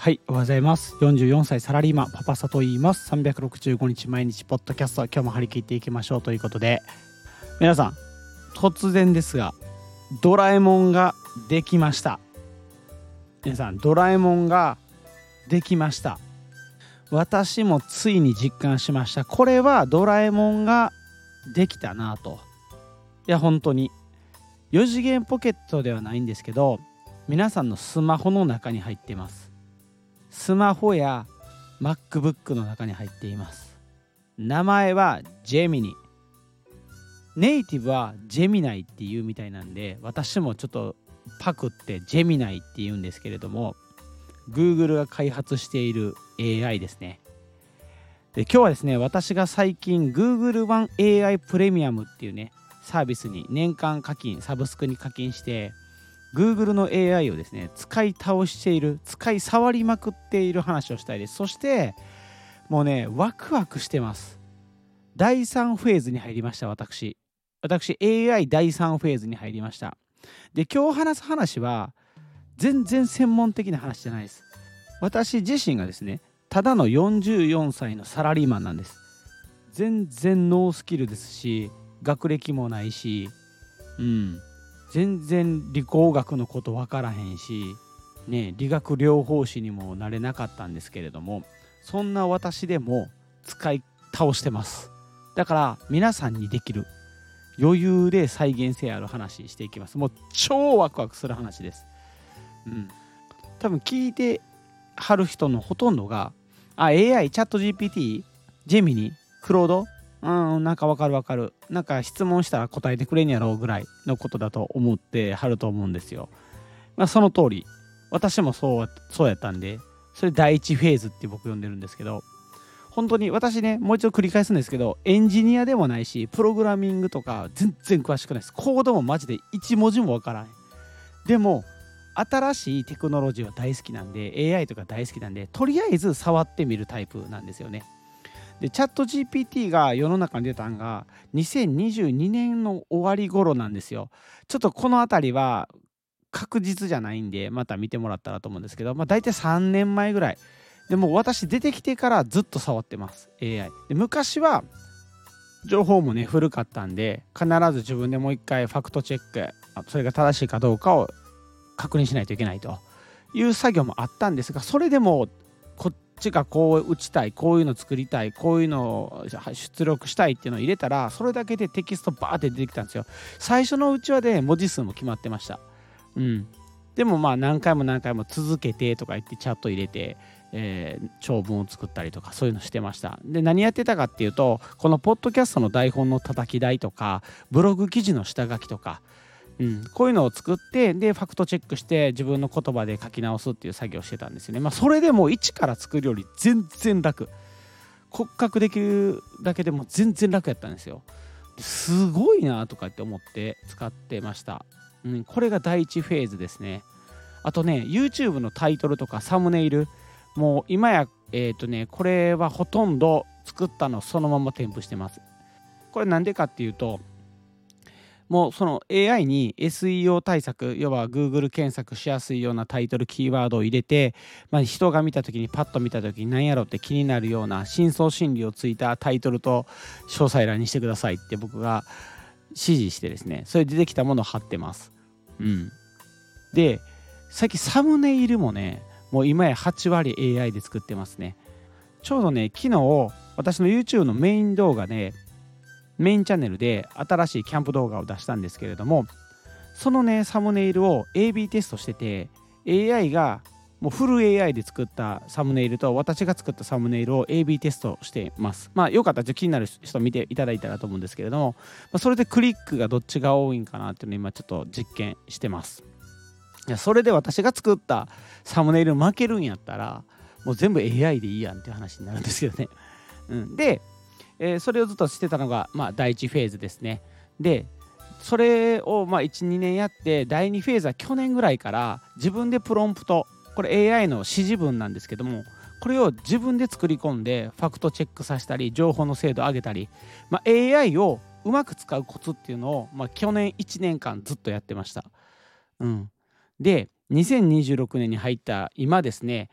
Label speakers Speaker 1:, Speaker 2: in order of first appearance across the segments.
Speaker 1: はい、おはようございます。44歳サラリーマンパパサと言います。365日毎日ポッドキャスト、今日も張り切っていきましょうということで、皆さん突然ですがドラえもんができました。皆さん、ドラえもんができました。私もついに実感しました。これはドラえもんができたなと。いや本当に4次元ポケットではないんですけど、皆さんのスマホの中に入っています。スマホや MacBook の中に入っています。名前はジェミニ。ネイティブはジェミナイっていうみたいなんで、私もちょっとパクってジェミナイって言うんですけれども、 Google が開発している AI ですね。で、今日はですね、私が最近 Google One AI プレミアムっていうねサービスに年間課金、サブスクに課金して、 Google の AI をですね使い倒している、使い触りまくっている話をしたいです。そしてもうね、ワクワクしてます。第3フェーズに入りました。私 AI 第3フェーズに入りました。で、今日話す話は全然専門的な話じゃないです。私自身がですね、ただの44歳のサラリーマンなんです。全然ノースキルですし、学歴もないし、全然理工学のこと分からへんし、理学療法士にもなれなかったんですけれども、そんな私でも使い倒してます。だから皆さんにできる、余裕で再現性ある話していきます。もう超ワクワクする話です。多分聞いてはる人のほとんどが、AI、チャット GPT、ジェミニ、クロード、なんかわかる、なんか質問したら答えてくれんやろうぐらいのことだと思ってはると思うんですよ。その通り、私もそうやったんで、それ第1フェーズって僕呼んでるんですけど、本当に私ね、もう一度繰り返すんですけど、エンジニアでもないし、プログラミングとか全然詳しくないです。コードもマジで1文字もわからない。でも新しいテクノロジーは大好きなんで、 AI とか大好きなんで、とりあえず触ってみるタイプなんですよね。で、チャット GPT が世の中に出たのが2022年の終わり頃なんですよ。ちょっとこのあたりは確実じゃないんで、また見てもらったらと思うんですけど、大体3年前ぐらいで、もう私出てきてからずっと触ってます AI で。昔は情報もね古かったんで、必ず自分でもう一回ファクトチェック、それが正しいかどうかを確認しないといけないという作業もあったんですが、それでもこっちがこう打ちたい、こういうの作りたい、こういうのを出力したいっていうのを入れたら、それだけでテキストバーって出てきたんですよ。最初のうちはで文字数も決まってました。でも何回も続けてとか言ってチャット入れて、長文を作ったりとか、そういうのしてました。で、何やってたかっていうと、このポッドキャストの台本の叩き台とか、ブログ記事の下書きとか、こういうのを作って、でファクトチェックして自分の言葉で書き直すっていう作業をしてたんですよね。それでも一から作るより全然楽、骨格できるだけでも全然楽やったんですよ。すごいなとかって思って使ってました。これが第1フェーズですね。あとね、 YouTube のタイトルとかサムネイル、もう今やこれはほとんど作ったのそのまま添付してます。これなんでかっていうと、もうその AI に SEO 対策、要は Google 検索しやすいようなタイトルキーワードを入れて、人が見た時にパッと見た時に何やろって気になるような深層心理をついたタイトルと詳細欄にしてくださいって僕が指示してですね、それで出てきたものを貼ってます。で、最近サムネイルもね、もう今や8割 AI で作ってますね。ちょうどね、昨日私の YouTube のメイン動画で、メインチャンネルで新しいキャンプ動画を出したんですけれども、そのねサムネイルを AB テストしてて、 AI がもうフル AI で作ったサムネイルと私が作ったサムネイルを AB テストしてます。よかったら気になる人見ていただいたらと思うんですけれども、それでクリックがどっちが多いんかなっていうのを今ちょっと実験してます。いや、それで私が作ったサムネイル負けるんやったらもう全部 AI でいいやんっていう話になるんですけどね。で、それをずっとしてたのが、第1フェーズですね。で、それを1、2年やって、第2フェーズは去年ぐらいから自分でプロンプト、これ AI の指示文なんですけども、これを自分で作り込んでファクトチェックさせたり、情報の精度を上げたり、AI をうまく使うコツっていうのを、去年1年間ずっとやってました。で、2026年に入った今ですね、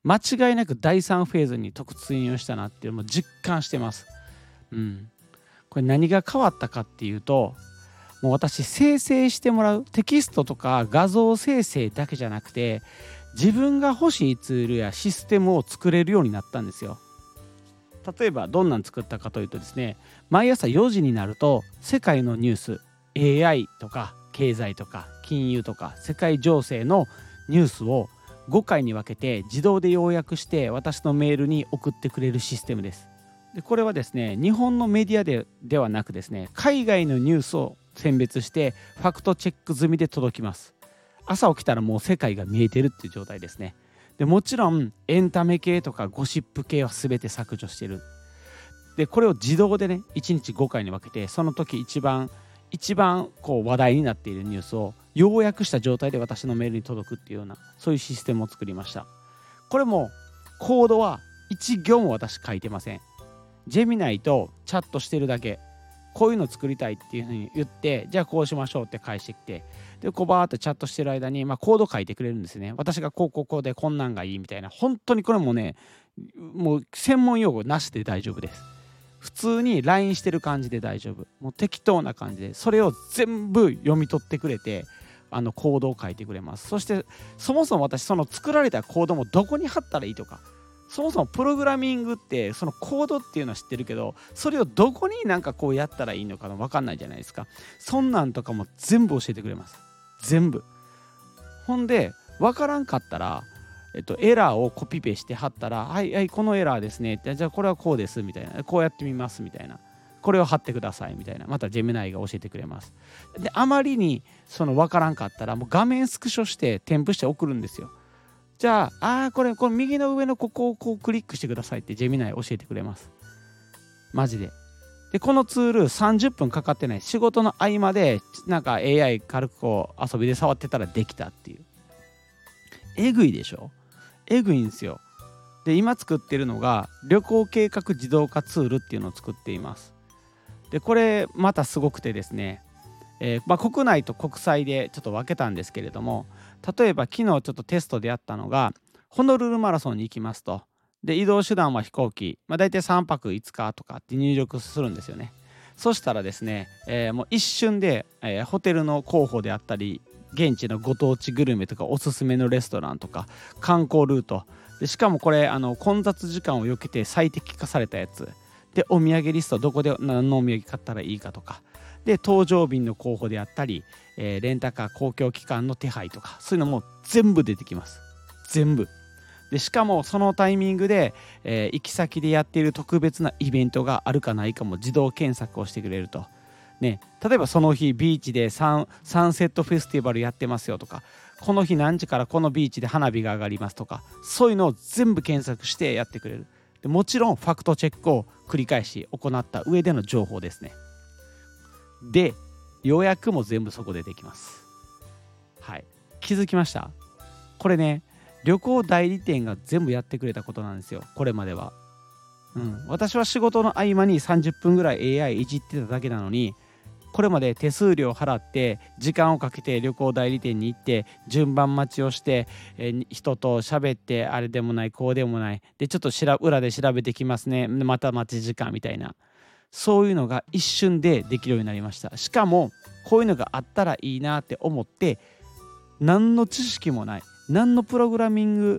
Speaker 1: 間違いなく第3フェーズに突入したなっていうのも実感してます。これ何が変わったかっていうと、もう私生成してもらうテキストとか画像生成だけじゃなくて、自分が欲しいツールやシステムを作れるようになったんですよ。例えばどんなん作ったかというとですね、毎朝4時になると世界のニュース、 AI とか経済とか金融とか世界情勢のニュースを5回に分けて自動で要約して私のメールに送ってくれるシステムです。でこれはですね、日本のメディアではなくですね、海外のニュースを選別してファクトチェック済みで届きます。朝起きたらもう世界が見えてるっていう状態ですね。でもちろんエンタメ系とかゴシップ系は全て削除してる。でこれを自動でね1日5回に分けて、その時一番こう話題になっているニュースを要約した状態で私のメールに届くっていうような、そういうシステムを作りました。これもコードは1行も私書いてません。ジェミナイとチャットしてるだけ。こういうの作りたいっていうふうに言って、じゃあこうしましょうって返してきて、でこうバーってチャットしてる間に、コード書いてくれるんですね。私がこうでこんなんがいいみたいな。本当にこれもね、もう専門用語なしで大丈夫です。普通に LINE してる感じで大丈夫。もう適当な感じでそれを全部読み取ってくれて、コードを書いてくれます。そしてそもそも私その作られたコードもどこに貼ったらいいとか、そもそもプログラミングってそのコードっていうのは知ってるけど、それをどこになんかこうやったらいいのか分かんないじゃないですか。そんなんとかも全部教えてくれます。全部。ほんで分からんかったら、エラーをコピペして貼ったら、はいはいこのエラーですねって、じゃあこれはこうですみたいな、こうやってみますみたいな、これを貼ってくださいみたいな、またジェミナイが教えてくれます。であまりにその分からんかったらもう画面スクショして添付して送るんですよ。じゃあ、これ右の上のここをこうクリックしてくださいってジェミナイ教えてくれます。マジで。で、このツール30分かかってない。仕事の合間で、なんか AI 軽くこう遊びで触ってたらできたっていう。えぐいでしょ？えぐいんですよ。で、今作ってるのが旅行計画自動化ツールっていうのを作っています。で、これまたすごくてですね、国内と国際でちょっと分けたんですけれども、例えば昨日ちょっとテストでやったのが、ホノルルマラソンに行きますと。で移動手段は飛行機、大体3泊5日とかって入力するんですよね。そしたらですね、もう一瞬で、ホテルの候補であったり、現地のご当地グルメとかおすすめのレストランとか観光ルートで、しかもこれ混雑時間を避けて最適化されたやつで、お土産リストどこで何のお土産買ったらいいかとかで、搭乗便の候補であったり、レンタカー公共機関の手配とか、そういうのも全部出てきます。全部で、しかもそのタイミングで、行き先でやっている特別なイベントがあるかないかも自動検索をしてくれると、ね、例えばその日ビーチでサンセットフェスティバルやってますよとか、この日何時からこのビーチで花火が上がりますとか、そういうのを全部検索してやってくれる。でもちろんファクトチェックを繰り返し行った上での情報ですね。で予約も全部そこでできます。はい、気づきました？これね、旅行代理店が全部やってくれたことなんですよ、これまでは。私は仕事の合間に30分ぐらい AI いじってただけなのに、これまで手数料払って時間をかけて旅行代理店に行って順番待ちをして、人と喋って、あれでもないこうでもないで、ちょっと裏で調べてきますね、また待ち時間みたいな、そういうのが一瞬でできるようになりました。しかもこういうのがあったらいいなって思って、何の知識もない、何のプログラミング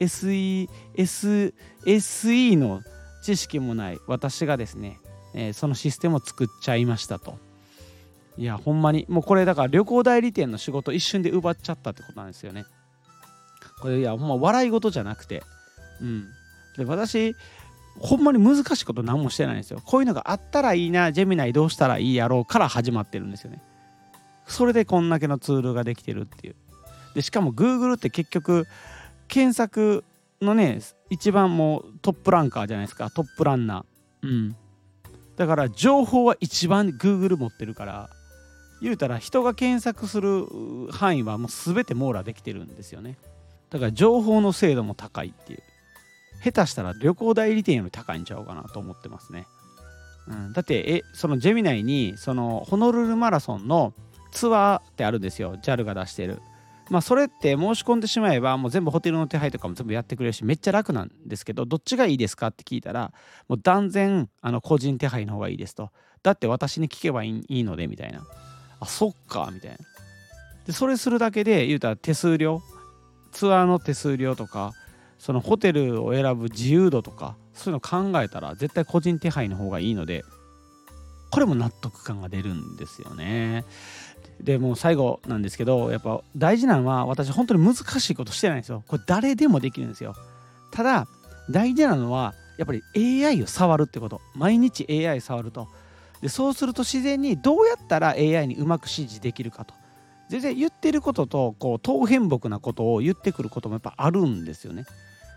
Speaker 1: SE の知識もない私がですね、そのシステムを作っちゃいましたと。いやほんまにもうこれだから旅行代理店の仕事一瞬で奪っちゃったってことなんですよね。これいやほんま笑い事じゃなくて、で私ほんまに難しいこと何もしてないんですよ。こういうのがあったらいいな、ジェミナイどうしたらいいやろうから始まってるんですよね。それでこんだけのツールができてるっていう。でしかも Google って結局検索のね一番もうトップランカーじゃないですか、トップランナー。だから情報は一番 Google 持ってるから、言うたら人が検索する範囲はもう全て網羅できてるんですよね。だから情報の精度も高いっていう、下手したら旅行代理店より高いんちゃうかなと思ってますね。だってそのジェミナイにそのホノルルマラソンのツアーってあるんですよ、 JAL が出してる。 それって申し込んでしまえばもう全部ホテルの手配とかも全部やってくれるしめっちゃ楽なんですけど、どっちがいいですかって聞いたらもう断然個人手配の方がいいですと。だって私に聞けばいいのでみたいな。あ、そっかみたいな。でそれするだけで言うたら手数料、ツアーの手数料とかそのホテルを選ぶ自由度とかそういうの考えたら絶対個人手配の方がいいので、これも納得感が出るんですよね。でもう最後なんですけど、やっぱ大事なのは私本当に難しいことしてないんですよ。これ誰でもできるんですよ。ただ大事なのはやっぱり AI を触るってこと。毎日 AI 触ると。でそうすると自然にどうやったら AI にうまく指示できるかと。全然言ってることとこう当変木なことを言ってくることもやっぱあるんですよね。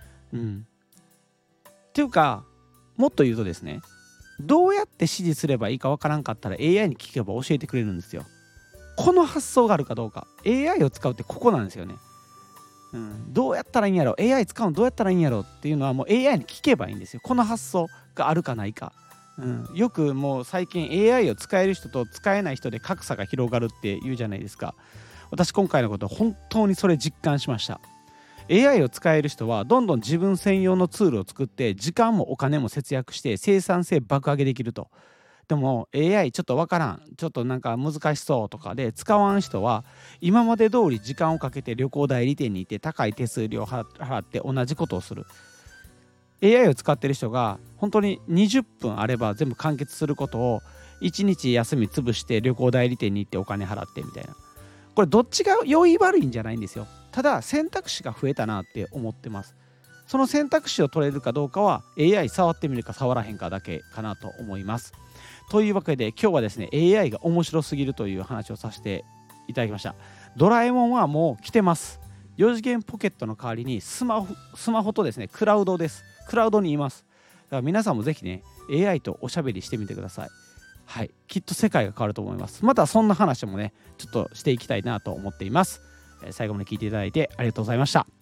Speaker 1: っていうかもっと言うとですね、どうやって指示すればいいかわからんかったら AI に聞けば教えてくれるんですよ。この発想があるかどうか。 AI を使うってここなんですよね。どうやったらいいんやろ、 AI 使うのどうやったらいいんやろっていうのはもう AI に聞けばいいんですよ。この発想があるかないか。よくもう最近 AI を使える人と使えない人で格差が広がるって言うじゃないですか。私今回のこと本当にそれ実感しました。 AI を使える人はどんどん自分専用のツールを作って時間もお金も節約して生産性爆上げできると。でも AI ちょっとわからん、ちょっとなんか難しそうとかで使わん人は今まで通り時間をかけて旅行代理店に行って高い手数料を払って同じことをする。 AI を使ってる人が本当に20分あれば全部完結することを1日休み潰して旅行代理店に行ってお金払ってみたいな。これどっちが良い悪いんじゃないんですよ。ただ選択肢が増えたなって思ってます。その選択肢を取れるかどうかは AI 触ってみるか触らへんかだけかなと思います。というわけで今日はですね AI が面白すぎるという話をさせていただきました。ドラえもんはもう来てます。4次元ポケットの代わりにスマホとですねクラウドです。クラウドにいます。だから皆さんもぜひね AI とおしゃべりしてみてください。はい、きっと世界が変わると思います。またそんな話もねちょっとしていきたいなと思っています。最後まで聞いていただいてありがとうございました。